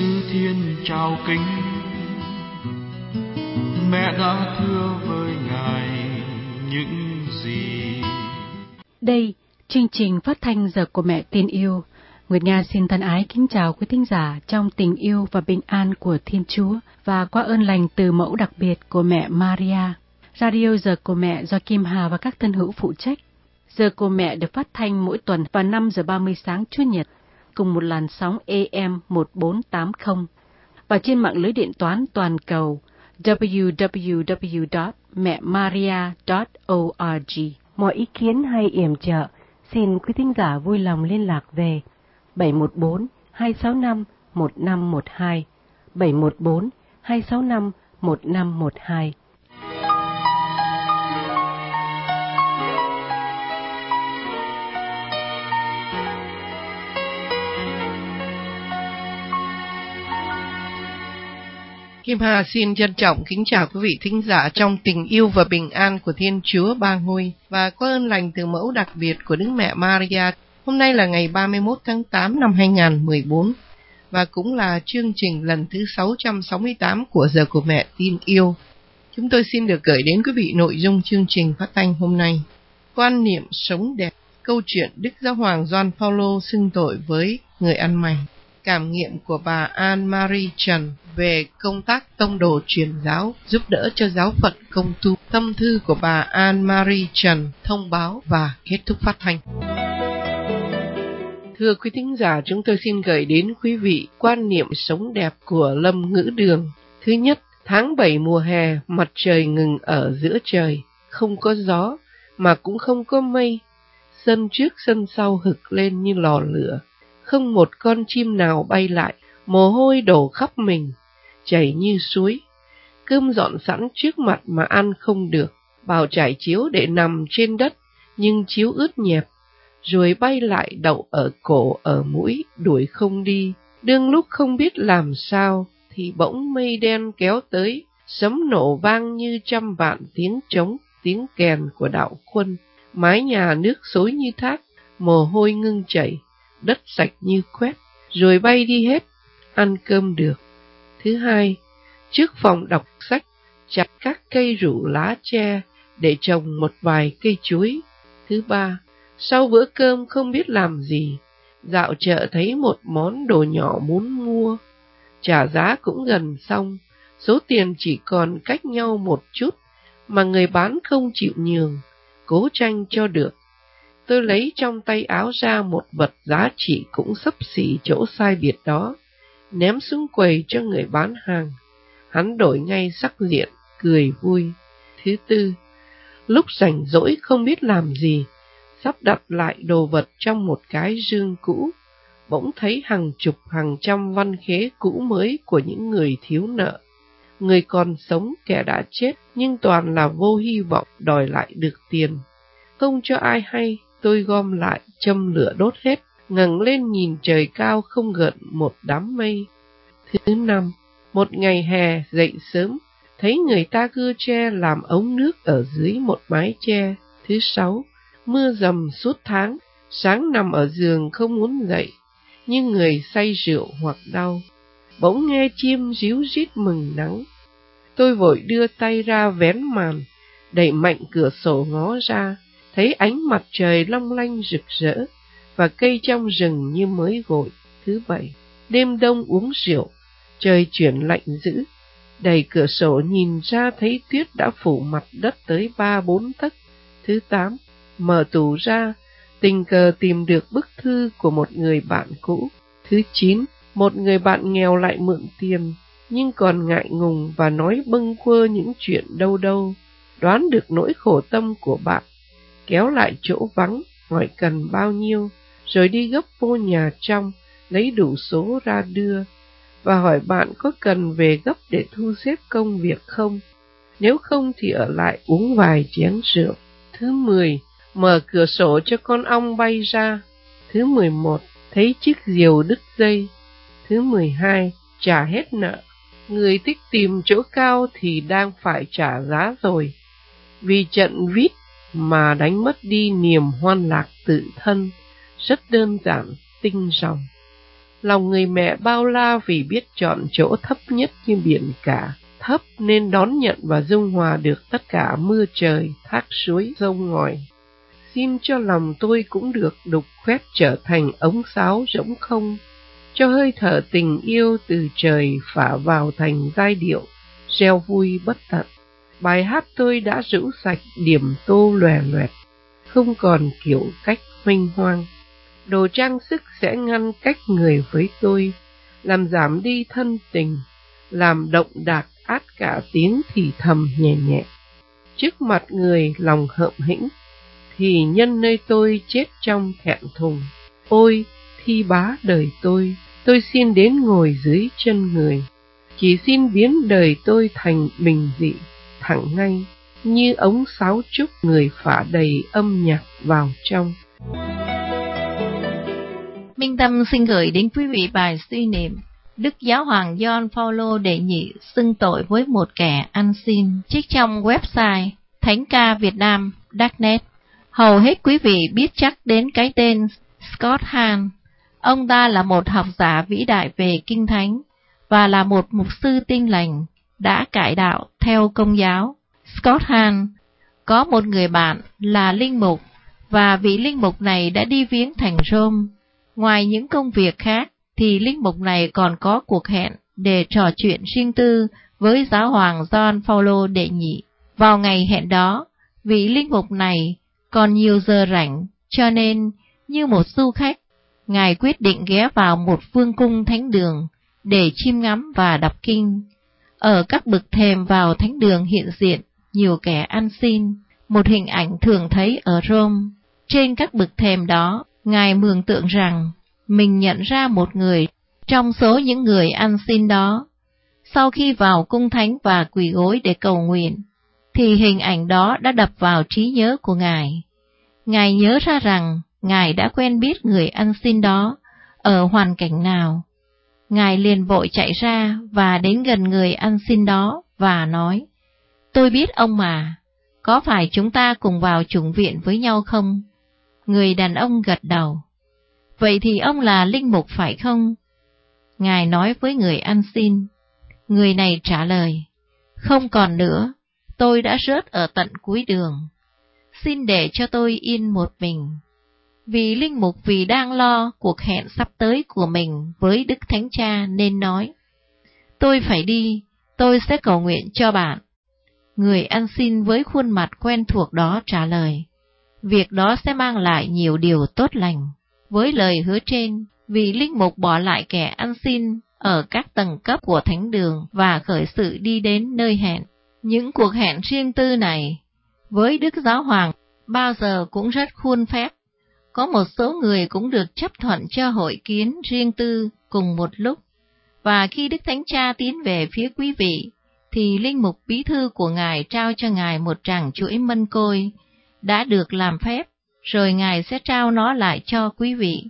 Giêsu Thiên chào kính, mẹ đã thưa với Ngài những gì. Đây, chương trình phát thanh Giờ của Mẹ Tin Yêu. Nguyệt Nga xin thân ái kính chào quý thính giả trong tình yêu và bình an của Thiên Chúa và qua ơn lành từ mẫu đặc biệt của mẹ Maria. Radio Giờ của Mẹ do Kim Hà và các thân hữu phụ trách. Giờ của Mẹ được phát thanh mỗi tuần vào 5 giờ 30 sáng Chủ nhật, cùng một làn sóng AM 1480 và trên mạng lưới điện toán toàn cầu www.mẹmaria.org. Mọi ý kiến hay yểm trợ, xin quý thính giả vui lòng liên lạc về 714-265-1512, 714-265-1512. Kim Hà xin trân trọng kính chào quý vị thính giả trong tình yêu và bình an của Thiên Chúa Ba Ngôi và có ơn lành từ mẫu đặc biệt của Đức Mẹ Maria. Hôm nay là ngày 31 tháng 8 năm 2014 và cũng là chương trình lần thứ 668 của Giờ của Mẹ Tin Yêu. Chúng tôi xin được gửi đến quý vị nội dung chương trình phát thanh hôm nay. Quan niệm sống đẹp, câu chuyện Đức Giáo hoàng Gioan Phaolô xưng tội với người ăn mày. Cảm nghiệm của bà Anne-Marie Trần về công tác tông đồ truyền giáo giúp đỡ cho giáo phận công tu. Tâm thư của bà Anne-Marie Trần thông báo và kết thúc phát thanh. Thưa quý thính giả, chúng tôi xin gửi đến quý vị quan niệm sống đẹp của Lâm Ngữ Đường. Thứ nhất, tháng 7 mùa hè, mặt trời ngừng ở giữa trời, không có gió mà cũng không có mây. Sân trước sân sau hực lên như lò lửa. Không một con chim nào bay lại, mồ hôi đổ khắp mình, chảy như suối. Cơm dọn sẵn trước mặt mà ăn không được, bảo trải chiếu để nằm trên đất, nhưng chiếu ướt nhẹp, rồi bay lại đậu ở cổ ở mũi, đuổi không đi. Đương lúc không biết làm sao, thì bỗng mây đen kéo tới, sấm nổ vang như trăm vạn tiếng trống, tiếng kèn của đạo quân. Mái nhà nước xối như thác, mồ hôi ngưng chảy, đất sạch như quét, rồi bay đi hết, ăn cơm được. Thứ hai, trước phòng đọc sách, chặt các cây rủ lá tre để trồng một vài cây chuối. Thứ ba, sau bữa cơm không biết làm gì, dạo chợ thấy một món đồ nhỏ muốn mua. Trả giá cũng gần xong, số tiền chỉ còn cách nhau một chút, mà người bán không chịu nhường, cố tranh cho được. Tôi lấy trong tay áo ra một vật giá trị cũng xấp xỉ chỗ sai biệt đó, ném xuống quầy cho người bán hàng. Hắn đổi ngay sắc diện, cười vui. Thứ tư, lúc rảnh rỗi không biết làm gì, sắp đặt lại đồ vật trong một cái rương cũ, bỗng thấy hàng chục hàng trăm văn khế cũ mới của những người thiếu nợ. Người còn sống, kẻ đã chết, nhưng toàn là vô hy vọng đòi lại được tiền. Không cho ai hay, tôi gom lại, châm lửa đốt hết, ngẩng lên nhìn trời cao không gợn một đám mây. Thứ năm, một ngày hè dậy sớm, thấy người ta cưa tre làm ống nước ở dưới một mái tre. Thứ sáu, mưa dầm suốt tháng, sáng nằm ở giường không muốn dậy, như người say rượu hoặc đau. Bỗng nghe chim ríu rít mừng nắng. Tôi vội đưa tay ra vén màn, đẩy mạnh cửa sổ ngó ra, thấy ánh mặt trời long lanh rực rỡ, và cây trong rừng như mới gội. Thứ bảy, đêm đông uống rượu, trời chuyển lạnh dữ, đẩy cửa sổ nhìn ra thấy tuyết đã phủ mặt đất tới 3-4 tấc. Thứ tám, mở tủ ra, tình cờ tìm được bức thư của một người bạn cũ. Thứ chín, một người bạn nghèo lại mượn tiền, nhưng còn ngại ngùng và nói bâng quơ những chuyện đâu đâu. Đoán được nỗi khổ tâm của bạn, kéo lại chỗ vắng, hỏi cần bao nhiêu, rồi đi gấp vô nhà trong, lấy đủ số ra đưa, và hỏi bạn có cần về gấp để thu xếp công việc không, nếu không thì ở lại uống vài chén rượu. Thứ 10, mở cửa sổ cho con ong bay ra. Thứ 11, thấy chiếc diều đứt dây. Thứ 12, trả hết nợ. Người thích tìm chỗ cao thì đang phải trả giá rồi, vì trận vít mà đánh mất đi niềm hoan lạc tự thân. Rất đơn giản, tinh ròng. Lòng người mẹ bao la vì biết chọn chỗ thấp nhất như biển cả, thấp nên đón nhận và dung hòa được tất cả mưa trời, thác suối, sông ngòi. Xin cho lòng tôi cũng được đục khoét trở thành ống sáo rỗng không, cho hơi thở tình yêu từ trời phả vào thành giai điệu, reo vui bất tận. Bài hát tôi đã rũ sạch điểm tô lòe loẹt, không còn kiểu cách huênh hoang. Đồ trang sức sẽ ngăn cách người với tôi, làm giảm đi thân tình, làm động đạc át cả tiếng thì thầm nhẹ nhẹ. Trước mặt người lòng hợm hĩnh, thì nhân nơi tôi chết trong thẹn thùng. Ôi, thi bá đời tôi xin đến ngồi dưới chân người. Chỉ xin biến đời tôi thành bình dị, thẳng ngay, như ống sáo trúc người phả đầy âm nhạc vào trong. Minh Tâm xin gửi đến quý vị bài suy niệm Đức Giáo hoàng Gioan Phaolô đệ nhị xưng tội với một kẻ ăn xin, trích trong website thánh-ca-việt-nam.net. Hầu hết quý vị biết chắc đến cái tên Scott Hahn. Ông ta là một học giả vĩ đại về Kinh Thánh và là một mục sư Tin lành đã cải đạo theo Công giáo. Scott Hahn có một người bạn là linh mục, và vị linh mục này đã đi viếng thành Rome. Ngoài những công việc khác thì linh mục này còn có cuộc hẹn để trò chuyện riêng tư với giáo hoàng Gioan Phaolô đệ nhị. Vào ngày hẹn đó, vị linh mục này còn nhiều giờ rảnh, cho nên như một du khách, ngài quyết định ghé vào một vương cung thánh đường để chiêm ngắm và đọc kinh. Ở các bậc thềm vào thánh đường hiện diện nhiều kẻ ăn xin, một hình ảnh thường thấy ở Rome. Trên các bậc thềm đó, ngài mường tượng rằng mình nhận ra một người trong số những người ăn xin đó. Sau khi vào cung thánh và quỳ gối để cầu nguyện, thì hình ảnh đó đã đập vào trí nhớ của ngài. Ngài nhớ ra rằng ngài đã quen biết người ăn xin đó ở hoàn cảnh nào. Ngài liền vội chạy ra và đến gần người ăn xin đó và nói: "Tôi biết ông mà, có phải chúng ta cùng vào chủng viện với nhau không?" Người đàn ông gật đầu. "Vậy thì ông là linh mục phải không?" Ngài nói với người ăn xin. Người này trả lời: "Không còn nữa, tôi đã rớt ở tận cuối đường. Xin để cho tôi yên một mình." Vì linh mục vì đang lo cuộc hẹn sắp tới của mình với Đức Thánh Cha nên nói: "Tôi phải đi, tôi sẽ cầu nguyện cho bạn." Người ăn xin với khuôn mặt quen thuộc đó trả lời: "Việc đó sẽ mang lại nhiều điều tốt lành." Với lời hứa trên, vị linh mục bỏ lại kẻ ăn xin ở các tầng cấp của thánh đường và khởi sự đi đến nơi hẹn. Những cuộc hẹn riêng tư này với Đức Giáo Hoàng bao giờ cũng rất khuôn phép. Có một số người cũng được chấp thuận cho hội kiến riêng tư cùng một lúc, và khi Đức Thánh Cha tiến về phía quý vị, thì linh mục bí thư của ngài trao cho ngài một tràng chuỗi mân côi đã được làm phép, rồi ngài sẽ trao nó lại cho quý vị.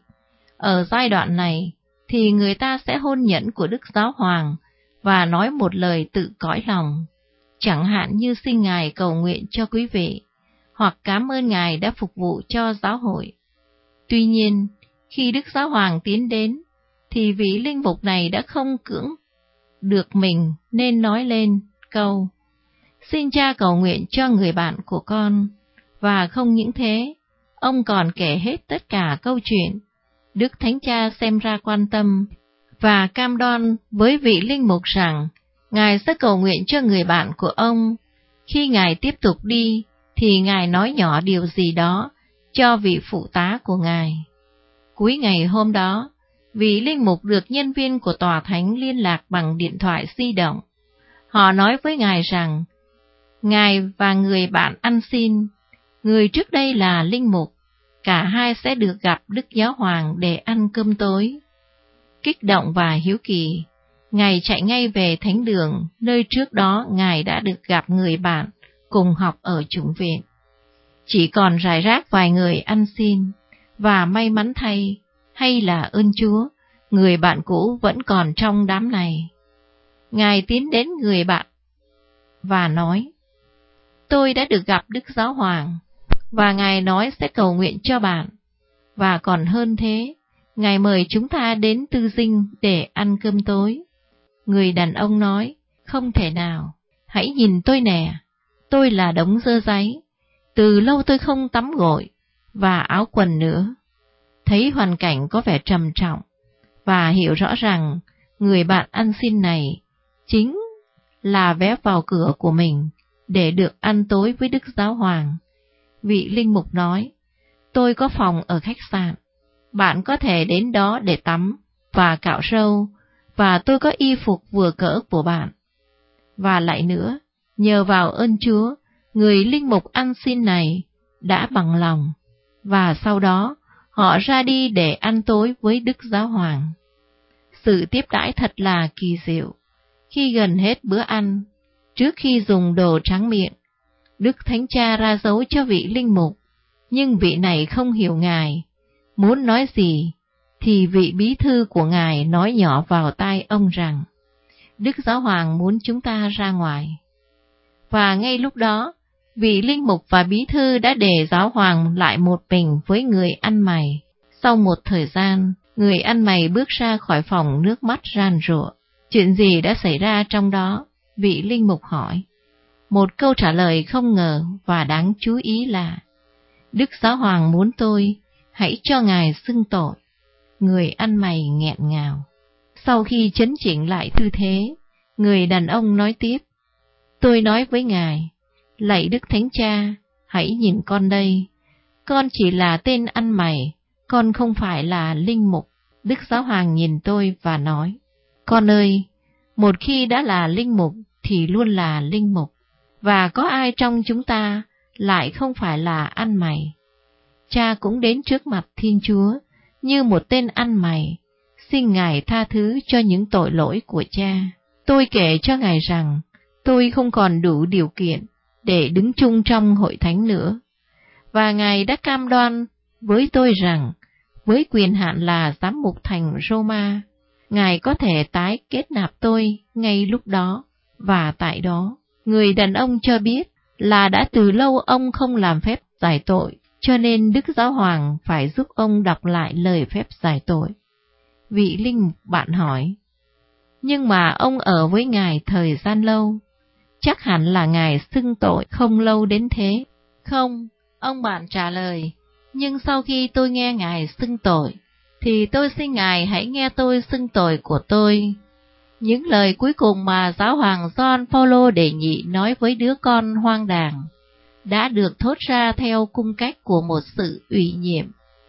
Ở giai đoạn này thì người ta sẽ hôn nhẫn của Đức Giáo Hoàng và nói một lời tự cõi lòng, chẳng hạn như xin ngài cầu nguyện cho quý vị, hoặc cảm ơn ngài đã phục vụ cho giáo hội. Tuy nhiên, khi Đức Giáo Hoàng tiến đến, thì vị linh mục này đã không cưỡng được mình nên nói lên câu: "Xin cha cầu nguyện cho người bạn của con." Và không những thế, ông còn kể hết tất cả câu chuyện. Đức Thánh Cha xem ra quan tâm và cam đoan với vị linh mục rằng ngài sẽ cầu nguyện cho người bạn của ông. Khi ngài tiếp tục đi, thì ngài nói nhỏ điều gì đó cho vị phụ tá của ngài. Cuối ngày hôm đó, vị linh mục được nhân viên của tòa thánh liên lạc bằng điện thoại di động. Họ nói với ngài rằng ngài và người bạn ăn xin, người trước đây là linh mục, cả hai sẽ được gặp Đức Giáo Hoàng để ăn cơm tối. Kích động và hiếu kỳ, ngài chạy ngay về thánh đường, nơi trước đó ngài đã được gặp người bạn cùng học ở chủng viện. Chỉ còn rải rác vài người ăn xin, và may mắn thay, hay là ơn Chúa, người bạn cũ vẫn còn trong đám này. Ngài tiến đến người bạn và nói: "Tôi đã được gặp Đức Giáo Hoàng, và Ngài nói sẽ cầu nguyện cho bạn. Và còn hơn thế, Ngài mời chúng ta đến Tư Dinh để ăn cơm tối. Người đàn ông nói, không thể nào, hãy nhìn tôi nè, tôi là đống dơ dáy, từ lâu tôi không tắm gội và áo quần nữa. Thấy hoàn cảnh có vẻ trầm trọng, và hiểu rõ rằng người bạn ăn xin này chính là vé vào cửa của mình để được ăn tối với Đức Giáo Hoàng. Vị linh mục nói, tôi có phòng ở khách sạn, bạn có thể đến đó để tắm và cạo râu, và tôi có y phục vừa cỡ của bạn. Và lại nữa, nhờ vào ơn Chúa, người linh mục ăn xin này đã bằng lòng, và sau đó họ ra đi để ăn tối với Đức Giáo Hoàng. Sự tiếp đãi thật là kỳ diệu. Khi gần hết bữa ăn, trước khi dùng đồ tráng miệng, Đức Thánh Cha ra dấu cho vị linh mục, nhưng vị này không hiểu Ngài. Muốn nói gì, thì vị bí thư của Ngài nói nhỏ vào tai ông rằng, Đức Giáo Hoàng muốn chúng ta ra ngoài. Và ngay lúc đó, vị linh mục và bí thư đã để Giáo Hoàng lại một mình với người ăn mày. Sau một thời gian, người ăn mày bước ra khỏi phòng, nước mắt ran rụa. Chuyện gì đã xảy ra trong đó? Vị linh mục hỏi. Một câu trả lời không ngờ và đáng chú ý là, Đức Giáo Hoàng muốn tôi hãy cho Ngài xưng tội. Người ăn mày nghẹn ngào. Sau khi chấn chỉnh lại tư thế, người đàn ông nói tiếp, tôi nói với Ngài, lạy Đức Thánh Cha, hãy nhìn con đây. Con chỉ là tên ăn mày, con không phải là linh mục. Đức Giáo Hoàng nhìn tôi và nói, con ơi, một khi đã là linh mục thì luôn là linh mục, và có ai trong chúng ta lại không phải là ăn mày. Cha cũng đến trước mặt Thiên Chúa như một tên ăn mày, xin Ngài tha thứ cho những tội lỗi của cha. Tôi kể cho Ngài rằng tôi không còn đủ điều kiện để đứng chung trong hội thánh nữa, và Ngài đã cam đoan với tôi rằng với quyền hạn là giám mục thành Roma, Ngài có thể tái kết nạp tôi ngay lúc đó và tại đó. Người đàn ông cho biết là đã từ lâu ông không làm phép giải tội, cho nên Đức Giáo Hoàng phải giúp ông đọc lại lời phép giải tội. Vị linh mục bạn hỏi, nhưng mà ông ở với Ngài thời gian lâu, chắc hẳn là Ngài xưng tội không lâu đến thế. Không, ông bạn trả lời, nhưng sau khi tôi nghe Ngài xưng tội, thì tôi xin Ngài hãy nghe tôi xưng tội của tôi. Những lời cuối cùng mà Giáo hoàng Gioan Phaolô đệ nhị nói với đứa con hoang đàng đã được thốt ra theo cung cách của một sự ủy nhiệm.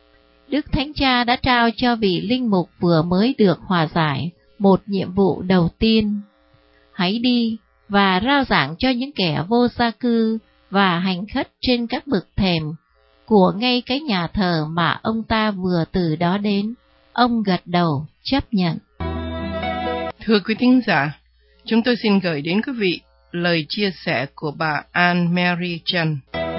Đức Thánh Cha đã trao cho vị linh mục vừa mới được hòa giải một nhiệm vụ đầu tiên. Hãy đi và rao giảng cho những kẻ vô gia cư và hành khất trên các bậc thềm của ngay cái nhà thờ mà ông ta vừa từ đó đến. Ông gật đầu chấp nhận. Thưa quý thính giả, chúng tôi xin gửi đến quý vị lời chia sẻ của bà Anne-Marie Trần.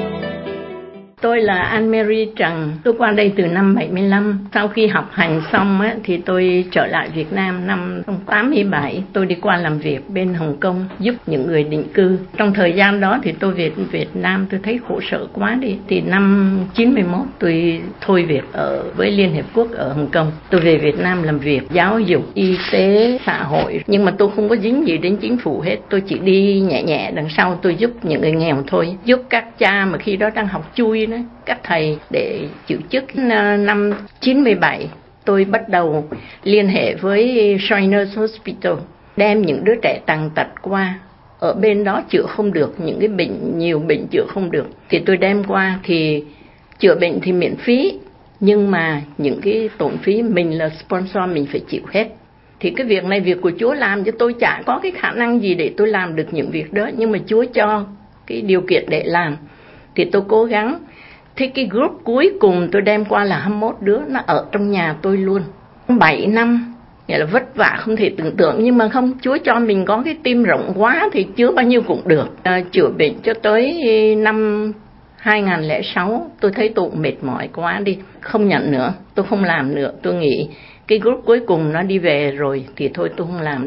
Tôi là Anne-Marie Trần, tôi qua đây từ năm 75. Sau khi học hành xong thì tôi trở lại Việt Nam năm 87. Tôi đi qua làm việc bên Hồng Kông giúp những người định cư. Trong thời gian đó thì tôi về Việt Nam tôi thấy khổ sở quá đi. Thì năm 91 tôi thôi việc ở với Liên Hiệp Quốc ở Hồng Kông. Tôi về Việt Nam làm việc giáo dục, y tế, xã hội. Nhưng mà tôi không có dính gì đến chính phủ hết. Tôi chỉ đi nhẹ nhẹ đằng sau, tôi giúp những người nghèo thôi. Giúp các cha mà khi đó đang học chui đó, các thầy để chịu chức. Năm 97 tôi bắt đầu liên hệ với Shriners Hospital, đem những đứa trẻ tàn tật qua. Ở bên đó chữa không được, những cái bệnh, nhiều bệnh chữa không được, thì tôi đem qua. Thì chữa bệnh thì miễn phí, nhưng mà những cái tổn phí mình là sponsor mình phải chịu hết. Thì cái việc này việc của Chúa làm, chứ tôi chả có cái khả năng gì để tôi làm được những việc đó, nhưng mà Chúa cho cái điều kiện để làm thì tôi cố gắng. Thế cái group cuối cùng tôi đem qua là 21 đứa, nó ở trong nhà tôi luôn 7 năm, nghĩa là vất vả không thể tưởng tượng. Nhưng mà không, Chúa cho mình có cái tim rộng quá thì chữa bao nhiêu cũng được. Chữa bệnh cho tới năm 2006 tôi thấy tôi mệt mỏi quá đi, không nhận nữa, tôi không làm nữa, tôi nghĩ cái group cuối cùng nó đi về rồi thì thôi tôi không làm nữa.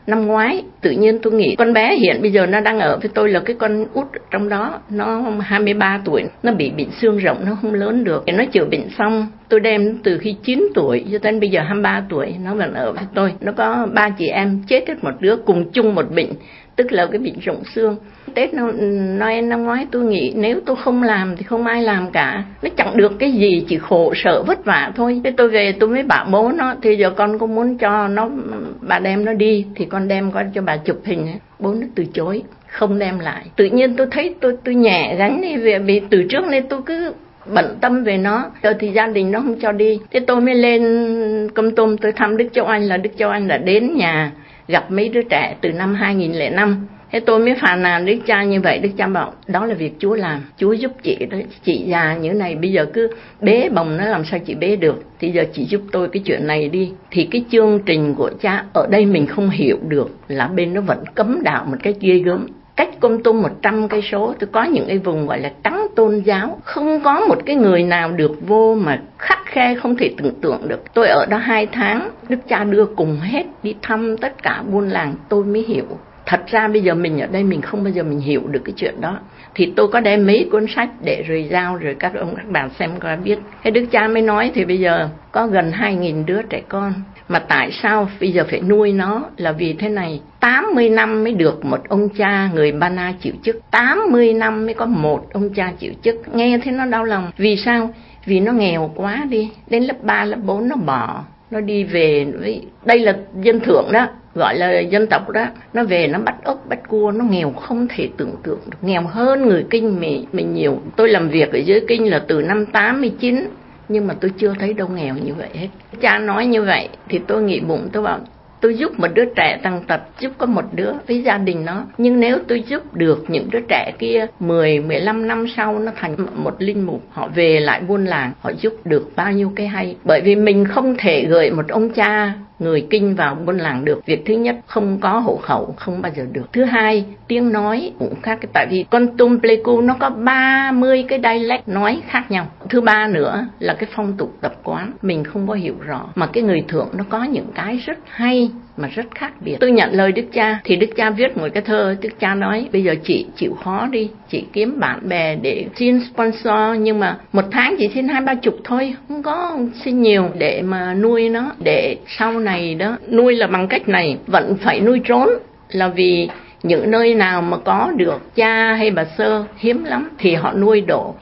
Năm ngoái tự nhiên tôi nghĩ con bé hiện bây giờ nó đang ở với tôi là cái con út trong đó, nó 23 tuổi, nó bị bệnh xương rộng, nó không lớn được. Nó chữa bệnh xong, tôi đem từ khi 9 tuổi cho đến bây giờ 23 tuổi nó vẫn ở với tôi. Nó có 3 chị em, chết hết một đứa cùng chung một bệnh, tức là cái bệnh rộng xương. Tết Noel năm ngoái tôi nghĩ nếu tôi không làm thì không ai làm cả, nó chẳng được cái gì, chỉ khổ sở vất vả thôi. Thế tôi về tôi mới bảo bố nó, thì giờ con có muốn cho nó, bà đem nó đi thì con đem con cho bà chụp hình. Bố nó từ chối, không đem lại. Tự nhiên tôi thấy tôi nhẹ gánh đi, vì từ trước nên tôi cứ bận tâm về nó, rồi thì gia đình nó không cho đi. Thế tôi mới lên Kon Tum, tôi thăm Đức Châu Anh, là Đức Châu Anh đã đến nhà gặp mấy đứa trẻ từ năm 2005. Thế tôi mới phàn nàn Đức Cha như vậy. Đức Cha bảo đó là việc Chúa làm, Chúa giúp chị đó. Chị già như này bây giờ cứ bế bồng nó làm sao chị bế được, thì giờ chị giúp tôi cái chuyện này đi. Thì cái chương trình của Cha ở đây mình không hiểu được là bên nó vẫn cấm đạo một cái ghê gớm. Cách Kon Tum 100 cây số, tôi có những cái vùng gọi là trắng tôn giáo, không có một cái người nào được vô mà khắt khe không thể tưởng tượng được. Tôi ở đó 2 tháng, Đức Cha đưa cùng hết đi thăm tất cả buôn làng, tôi mới hiểu. Thật ra bây giờ mình ở đây mình không bao giờ mình hiểu được cái chuyện đó. Thì tôi có đem mấy cuốn sách để rồi giao rồi các ông các bà xem qua biết. Thế Đức Cha mới nói thì bây giờ có gần 2.000 đứa trẻ con. Mà tại sao bây giờ phải nuôi nó là vì thế này. 80 năm mới được một ông cha người Ba Na chịu chức. 80 năm mới có một ông cha chịu chức. Nghe thế nó đau lòng. Vì sao? Vì nó nghèo quá đi. Đến lớp 3, lớp 4 nó bỏ. Nó đi về. Đây là dân thượng đó, gọi là dân tộc đó. Nó về nó bắt ốc bắt cua. Nó nghèo không thể tưởng tượng được. Nghèo hơn người Kinh mình nhiều. Tôi làm việc ở dưới Kinh là từ năm 89, nhưng mà tôi chưa thấy đâu nghèo như vậy hết. Cha nói như vậy thì tôi nghĩ bụng, tôi bảo tôi giúp một đứa trẻ tàn tật, giúp có một đứa với gia đình nó. Nhưng nếu tôi giúp được những đứa trẻ kia 10-15 năm sau nó thành một linh mục, họ về lại buôn làng, họ giúp được bao nhiêu cái hay. Bởi vì mình không thể gửi một ông cha người Kinh vào buôn làng được. Việc thứ nhất, không có hộ khẩu, không bao giờ được. Thứ hai, tiếng nói cũng khác. Tại vì Kon Tum Pleiku nó có 30 cái dialect nói khác nhau. Thứ ba nữa là cái phong tục tập quán mình không có hiểu rõ. Mà cái người thượng nó có những cái rất hay mà rất khác biệt. Tôi nhận lời Đức Cha thì Đức Cha viết một cái thơ. Đức Cha nói bây giờ chị chịu khó đi, chị kiếm bạn bè để xin sponsor, nhưng mà một tháng chỉ xin 20-30 thôi, không có xin nhiều để mà nuôi nó, để sau này đó nuôi là bằng cách này, vẫn phải nuôi trốn. Là vì những nơi nào mà có được cha hay bà sơ hiếm lắm thì họ nuôi độ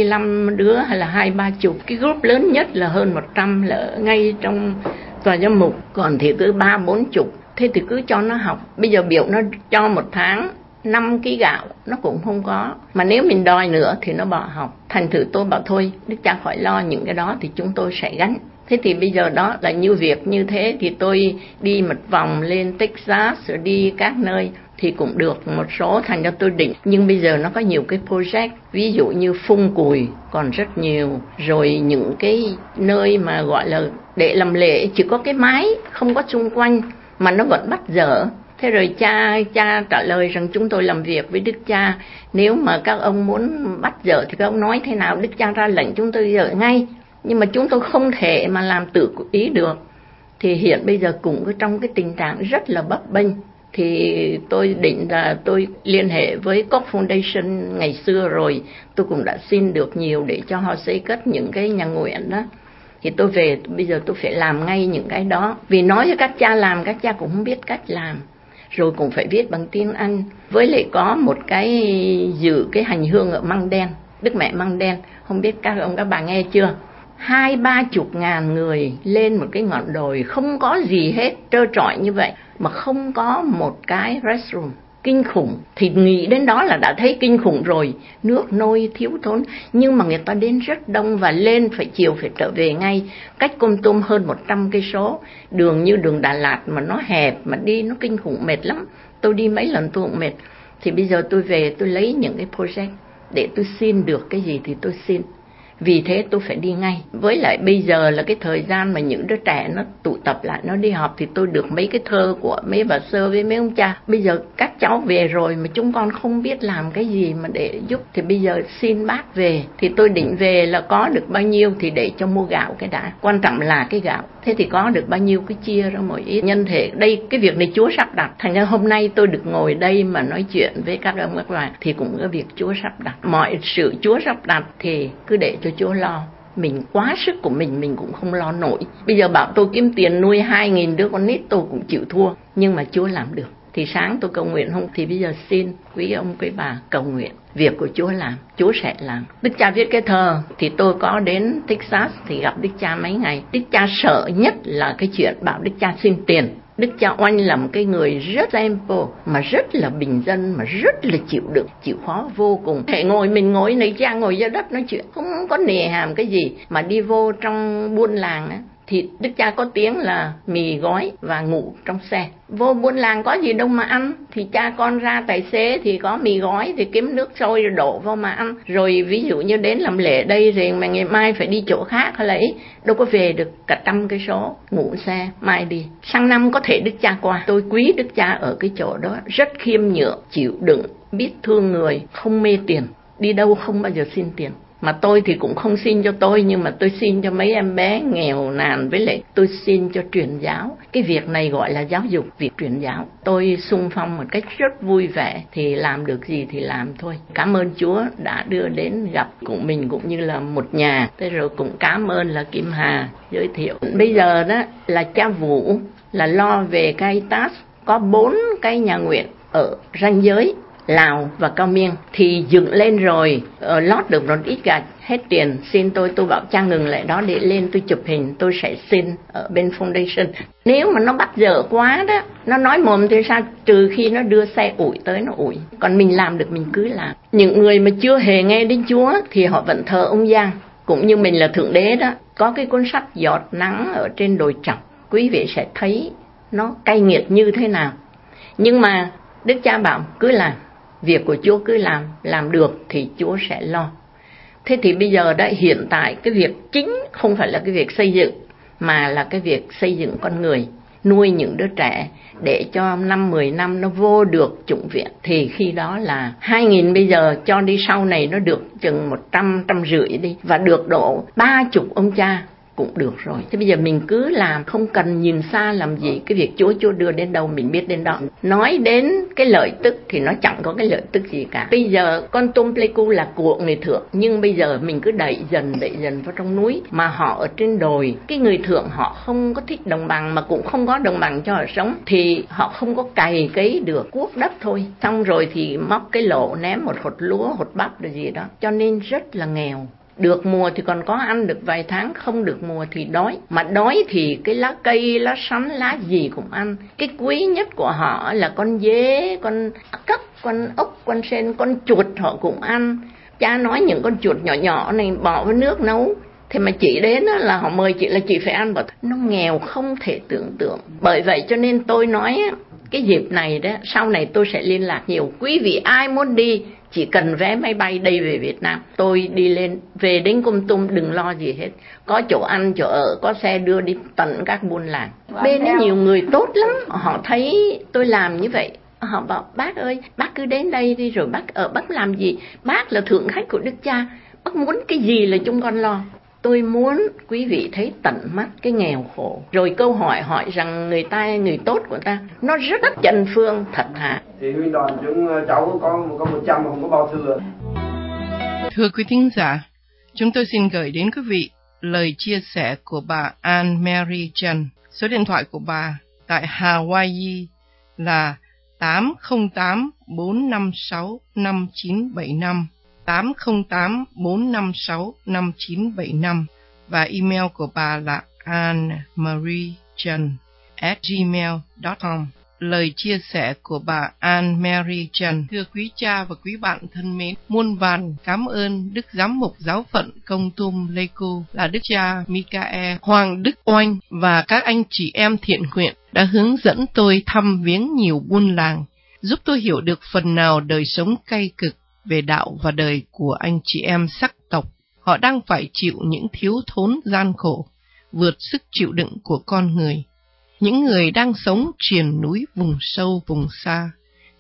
15 đứa hay là 20-30. Cái group lớn nhất là hơn 100 là ngay trong tòa giám mục, còn thì cứ 30-40. Thế thì cứ cho nó học. Bây giờ biểu nó cho một tháng 5 kg gạo nó cũng không có, mà nếu mình đòi nữa thì nó bỏ học. Thành thử tôi bảo thôi Đức Cha khỏi lo, những cái đó thì chúng tôi sẽ gánh. Thế thì bây giờ đó là như việc như thế thì tôi đi một vòng lên Texas rồi đi các nơi thì cũng được một số, thành ra tôi định. Nhưng bây giờ nó có nhiều cái project, ví dụ như phun cùi còn rất nhiều, rồi những cái nơi mà gọi là để làm lễ chỉ có cái mái không có xung quanh mà nó vẫn bắt dở. Thế rồi cha trả lời rằng chúng tôi làm việc với Đức Cha, nếu mà các ông muốn bắt dở thì các ông nói thế nào, Đức Cha ra lệnh chúng tôi dở ngay. Nhưng mà chúng tôi không thể mà làm tự ý được. Thì hiện bây giờ cũng trong cái tình trạng rất là bấp bênh. Thì tôi định là tôi liên hệ với Koch Foundation ngày xưa rồi, tôi cũng đã xin được nhiều để cho họ xây cất những cái nhà nguyện đó. Thì tôi về bây giờ tôi phải làm ngay những cái đó. Vì nói cho các cha làm, các cha cũng không biết cách làm. Rồi cũng phải viết bằng tiếng Anh. Với lại có một cái dự cái hành hương ở Măng Đen, Đức Mẹ Măng Đen, không biết các ông các bà nghe chưa. 20-30 ngàn người lên một cái ngọn đồi không có gì hết, trơ trọi như vậy mà không có một cái restroom. Kinh khủng. Thì nghĩ đến đó là đã thấy kinh khủng rồi. Nước nôi thiếu thốn. Nhưng mà người ta đến rất đông và lên phải chiều phải trở về ngay. Cách Kon Tum hơn 100 cây số. Đường như đường Đà Lạt mà nó hẹp mà đi nó kinh khủng, mệt lắm. Tôi đi mấy lần tôi cũng mệt. Thì bây giờ tôi về tôi lấy những cái project để tôi xin được cái gì thì tôi xin. Vì thế tôi phải đi ngay. Với lại bây giờ là cái thời gian mà những đứa trẻ nó tụ tập lại, nó đi học, thì tôi được mấy cái thơ của mấy bà sơ với mấy ông cha. Bây giờ các các cháu về rồi mà chúng con không biết làm cái gì mà để giúp, thì bây giờ xin bác về. Thì tôi định về là có được bao nhiêu thì để cho mua gạo cái đã, quan trọng là cái gạo. Thế thì có được bao nhiêu cứ chia ra một ít. Nhân thể đây cái việc này Chúa sắp đặt, thành ra hôm nay tôi được ngồi đây mà nói chuyện với các ông các bà thì cũng có việc Chúa sắp đặt. Mọi sự Chúa sắp đặt thì cứ để cho Chúa lo. Mình quá sức của mình cũng không lo nổi. Bây giờ bảo tôi kiếm tiền nuôi 2.000 đứa con nít tôi cũng chịu thua, nhưng mà Chúa làm được. Thì sáng tôi cầu nguyện không, thì bây giờ xin quý ông quý bà cầu nguyện, việc của Chúa làm, Chúa sẽ làm. Đức cha viết cái thơ thì tôi có đến Texas thì gặp Đức cha mấy ngày. Đức cha sợ nhất là cái chuyện bảo Đức cha xin tiền. Đức cha Oanh là một cái người rất simple mà rất là bình dân, mà rất là chịu đựng, chịu khó vô cùng. Thể mình ngồi này, cha ngồi dưới đất nói chuyện, không có nề hàm cái gì. Mà đi vô trong buôn làng á, thì Đức cha có tiếng là mì gói và ngủ trong xe. Vô buôn làng có gì đâu mà ăn, thì cha con ra tài xế thì có mì gói thì kiếm nước sôi rồi đổ vô mà ăn. Rồi ví dụ như đến làm lễ đây rồi mà ngày mai phải đi chỗ khác hay là ấy, đâu có về được cả 100 cây số, ngủ xe mai đi. Sang năm có thể Đức cha qua. Tôi quý Đức cha ở cái chỗ đó, rất khiêm nhượng, chịu đựng, biết thương người, không mê tiền, đi đâu không bao giờ xin tiền. Mà tôi thì cũng không xin cho tôi, nhưng mà tôi xin cho mấy em bé nghèo nàn, với lại tôi xin cho truyền giáo. Cái việc này gọi là giáo dục, việc truyền giáo. Tôi xung phong một cách rất vui vẻ, thì làm được gì thì làm thôi. Cảm ơn Chúa đã đưa đến gặp của mình cũng như là một nhà. Thế rồi cũng cảm ơn là Kim Hà giới thiệu. Bây giờ đó là cha Vũ là lo về cái task, có 4 cái nhà nguyện ở ranh giới Lào và Cao Miên thì dựng lên rồi, lót được một ít gạch, hết tiền. Xin tôi bảo cha ngừng lại đó để lên tôi chụp hình, tôi sẽ xin ở bên foundation. Nếu mà nó bắt dở quá đó, nó nói mồm thì sao, trừ khi nó đưa xe ủi tới nó ủi. Còn mình làm được mình cứ làm. Những người mà chưa hề nghe đến Chúa thì họ vẫn thờ ông Giang, cũng như mình là Thượng Đế đó. Có cái cuốn sách Giọt Nắng ở trên đồi trọc, quý vị sẽ thấy nó cay nghiệt như thế nào. Nhưng mà Đức cha bảo cứ làm, việc của Chúa cứ làm được thì Chúa sẽ lo. Thế thì bây giờ đã hiện tại cái việc chính không phải là cái việc xây dựng, mà là cái việc xây dựng con người, nuôi những đứa trẻ để cho 5-10 năm nó vô được chủng viện. Thì khi đó là 2.000 bây giờ cho đi sau này nó được chừng 150 đi, và được độ 30 ông cha cũng được rồi. Thế bây giờ mình cứ làm, không cần nhìn xa làm gì. Cái việc Chúa đưa đến đâu mình biết đến đó. Nói đến cái lợi tức thì nó chẳng có cái lợi tức gì cả. Bây giờ con tôm Pleiku là của người thượng, nhưng bây giờ mình cứ đẩy dần vào trong núi. Mà họ ở trên đồi, cái người thượng họ không có thích đồng bằng, mà cũng không có đồng bằng cho họ sống, thì họ không có cày cấy được, cuốc đất thôi. Xong rồi thì móc cái lỗ ném một hột lúa, hột bắp rồi gì đó, cho nên rất là nghèo. Được mùa thì còn có ăn được vài tháng, không được mùa thì đói. Mà đói thì cái lá cây, lá sắn, lá gì cũng ăn. Cái quý nhất của họ là con dế, con cóc, con ốc, con sên, con chuột họ cũng ăn. Cha nói những con chuột nhỏ nhỏ này bỏ vào nước nấu. Thế mà chị đến là họ mời chị là chị phải ăn, bảo nó nghèo không thể tưởng tượng. Bởi vậy cho nên tôi nói cái dịp này đó, sau này tôi sẽ liên lạc nhiều. Quý vị ai muốn đi chỉ cần vé máy bay đây về Việt Nam, tôi đi lên về đến Kon Tum, đừng lo gì hết, có chỗ ăn chỗ ở, có xe đưa đi tận các buôn làng. Bên đấy nhiều người tốt lắm, họ thấy tôi làm như vậy, họ bảo bác ơi, bác cứ đến đây đi, rồi bác ở bác làm gì, bác là thượng khách của Đức Cha, bác muốn cái gì là chúng con lo. Tôi muốn quý vị thấy tận mắt cái nghèo khổ. Rồi câu hỏi rằng người tốt của ta, nó rất chân phương thật hả? Thì nguyên đoàn chúng cháu có 100 mà không có bao thừa. Thưa quý thính giả, chúng tôi xin gửi đến quý vị lời chia sẻ của bà Ann Mary Trần. Số điện thoại của bà tại Hawaii là 808-456-5975, 808-456-5975, và email của bà là annmarietrần@gmail.com. Lời chia sẻ của bà Ann Mary Trần. Thưa quý cha và quý bạn thân mến, muôn vàn cảm ơn Đức Giám mục Giáo phận Kon Tum Pleiku là Đức cha Michael Hoàng Đức Oanh và các anh chị em thiện nguyện đã hướng dẫn tôi thăm viếng nhiều buôn làng, giúp tôi hiểu được phần nào đời sống cay cực về đạo và đời của anh chị em sắc tộc. Họ đang phải chịu những thiếu thốn gian khổ, vượt sức chịu đựng của con người. Những người đang sống triền núi vùng sâu vùng xa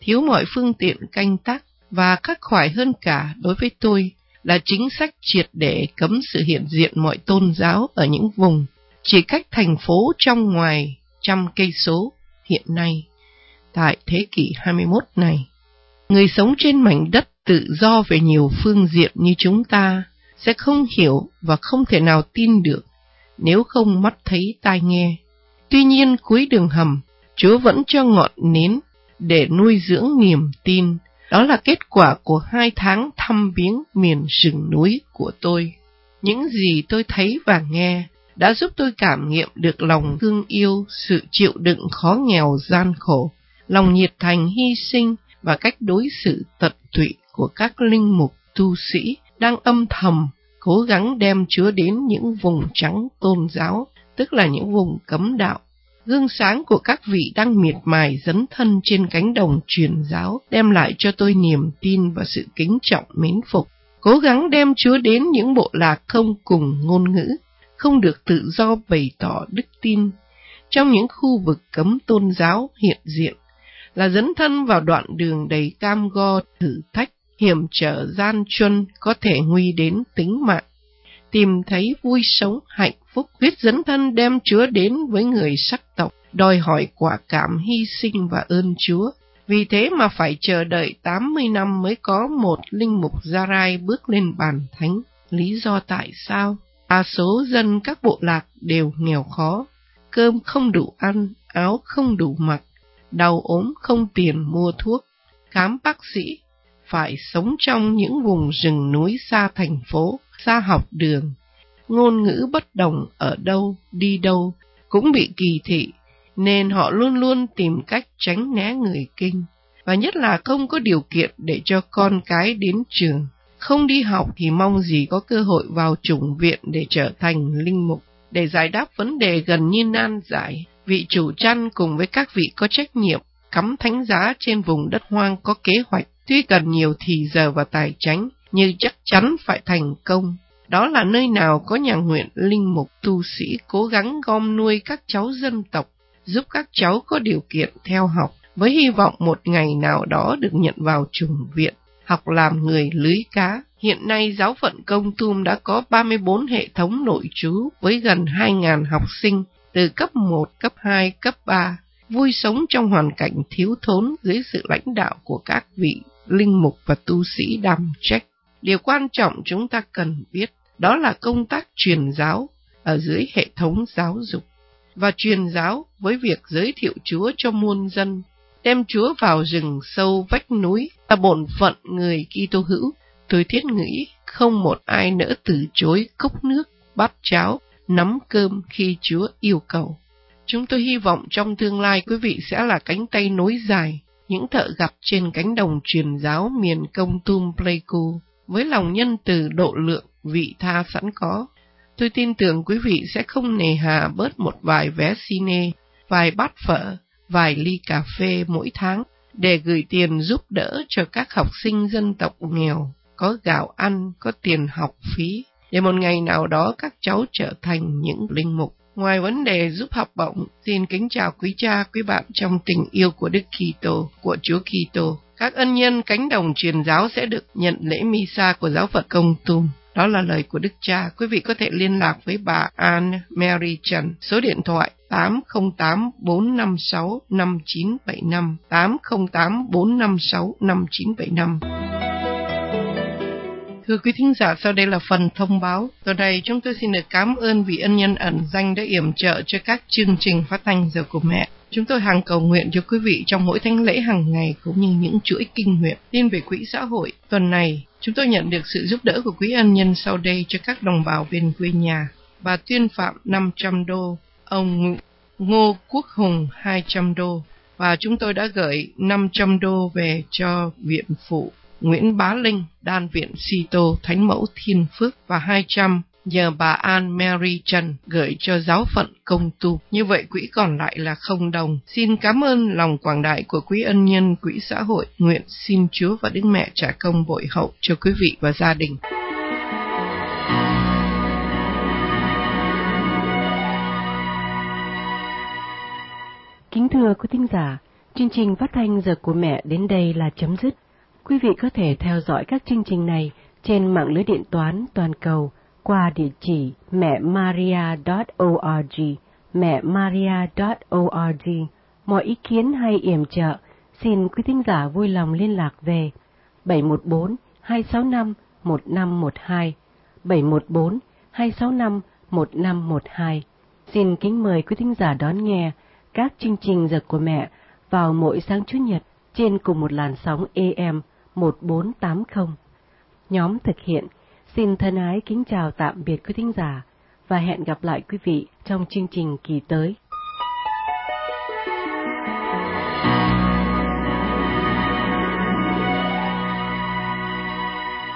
thiếu mọi phương tiện canh tác, và khắc khoải hơn cả đối với tôi là chính sách triệt để cấm sự hiện diện mọi tôn giáo ở những vùng chỉ cách thành phố trong ngoài 100 cây số hiện nay. Tại thế kỷ 21 này, người sống trên mảnh đất tự do về nhiều phương diện như chúng ta sẽ không hiểu và không thể nào tin được nếu không mắt thấy tai nghe. Tuy nhiên, cuối đường hầm, Chúa vẫn cho ngọn nến để nuôi dưỡng niềm tin. Đó là kết quả của 2 tháng thăm viếng miền rừng núi của tôi. Những gì tôi thấy và nghe đã giúp tôi cảm nghiệm được lòng thương yêu, sự chịu đựng khó nghèo gian khổ, lòng nhiệt thành hy sinh và cách đối xử tận tụy của các linh mục tu sĩ đang âm thầm cố gắng đem Chúa đến những vùng trắng tôn giáo, tức là những vùng cấm đạo. Gương sáng của các vị đang miệt mài dấn thân trên cánh đồng truyền giáo đem lại cho tôi niềm tin và sự kính trọng mến phục. Cố gắng đem Chúa đến những bộ lạc không cùng ngôn ngữ, không được tự do bày tỏ đức tin trong những khu vực cấm tôn giáo hiện diện, là dấn thân vào đoạn đường đầy cam go, thử thách, hiểm trở gian truân có thể nguy đến tính mạng. Tìm thấy vui sống hạnh phúc, quyết dấn thân đem Chúa đến với người sắc tộc, đòi hỏi quả cảm hy sinh và ơn Chúa. Vì thế mà phải chờ đợi 80 năm mới có một linh mục Gia Rai bước lên bàn thánh. Lý do tại sao? Đa số dân các bộ lạc đều nghèo khó, cơm không đủ ăn, áo không đủ mặc, đau ốm không tiền mua thuốc, khám bác sĩ, phải sống trong những vùng rừng núi xa thành phố, xa học đường. Ngôn ngữ bất đồng ở đâu, đi đâu, cũng bị kỳ thị, nên họ luôn luôn tìm cách tránh né người Kinh, và nhất là không có điều kiện để cho con cái đến trường. Không đi học thì mong gì có cơ hội vào chủng viện để trở thành linh mục. Để giải đáp vấn đề gần như nan giải, vị chủ chăn cùng với các vị có trách nhiệm cắm thánh giá trên vùng đất hoang có kế hoạch, tuy cần nhiều thì giờ và tài chánh, nhưng chắc chắn phải thành công. Đó là nơi nào có nhà nguyện linh mục tu sĩ cố gắng gom nuôi các cháu dân tộc, giúp các cháu có điều kiện theo học, với hy vọng một ngày nào đó được nhận vào chủng viện, học làm người lưới cá. Hiện nay giáo phận Công Tum đã có 34 hệ thống nội trú với gần 2.000 học sinh từ cấp 1, cấp 2, cấp 3, vui sống trong hoàn cảnh thiếu thốn dưới sự lãnh đạo của các vị linh mục và tu sĩ đảm trách. Điều quan trọng chúng ta cần biết đó là công tác truyền giáo ở dưới hệ thống giáo dục, và truyền giáo với việc giới thiệu Chúa cho muôn dân, đem Chúa vào rừng sâu vách núi là bổn phận người Kitô hữu. Tôi thiết nghĩ không một ai nỡ từ chối cốc nước, bát cháo, nắm cơm khi Chúa yêu cầu. Chúng tôi hy vọng trong tương lai quý vị sẽ là cánh tay nối dài, những thợ gặp trên cánh đồng truyền giáo miền Công Tum Pleiku, với lòng nhân từ độ lượng, vị tha sẵn có. Tôi tin tưởng quý vị sẽ không nề hà bớt một vài vé cine, vài bát phở, vài ly cà phê mỗi tháng để gửi tiền giúp đỡ cho các học sinh dân tộc nghèo, có gạo ăn, có tiền học phí, để một ngày nào đó các cháu trở thành những linh mục. Ngoài vấn đề giúp học bổng, xin kính chào quý cha, quý bạn trong tình yêu của Đức Kitô, của Chúa Kitô. Các ân nhân cánh đồng truyền giáo sẽ được nhận lễ Misa của giáo phận Công Tum. Đó là lời của Đức Cha. Quý vị có thể liên lạc với bà Anne Mary Trần, số điện thoại 808-456-5975, 808-456-5975. Thưa quý thính giả, sau đây là phần thông báo. Từ đây chúng tôi xin được cảm ơn vị ân nhân ẩn danh đã yểm trợ cho các chương trình phát thanh Giờ của Mẹ. Chúng tôi hằng cầu nguyện cho quý vị trong mỗi thánh lễ hàng ngày cũng như những chuỗi kinh nguyện. Tin về quỹ xã hội, tuần này chúng tôi nhận được sự giúp đỡ của quý ân nhân sau đây cho các đồng bào bên quê nhà. Bà Tuyên Phạm 500 đô, ông Ngô Quốc Hùng 200 đô, và chúng tôi đã gửi 500 đô về cho viện phụ Nguyễn Bá Linh, Đan viện Sito Thánh Mẫu Thiên Phước, và 200 nhờ bà Anne Mary Trần gửi cho giáo phận Công Tum. Như vậy quỹ còn lại là 0 đồng. Xin cảm ơn lòng quảng đại của quý ân nhân quỹ xã hội. Nguyện xin Chúa và Đức Mẹ trả công bội hậu cho quý vị và gia đình. Kính thưa quý thính giả, Chương trình phát thanh Giờ của Mẹ đến đây là chấm dứt. Quý vị có thể theo dõi các chương trình này trên mạng lưới điện toán toàn cầu qua địa chỉ mẹmaria.org, mẹmaria.org. Mọi ý kiến hay yểm trợ, xin quý thính giả vui lòng liên lạc về 714-265-1512, 714-265-1512. Xin kính mời quý thính giả đón nghe các chương trình Giờ của Mẹ vào mỗi sáng Chủ nhật trên cùng một làn sóng AM 1480. Nhóm thực hiện xin thân ái kính chào tạm biệt quý thính giả và hẹn gặp lại quý vị trong chương trình kỳ tới.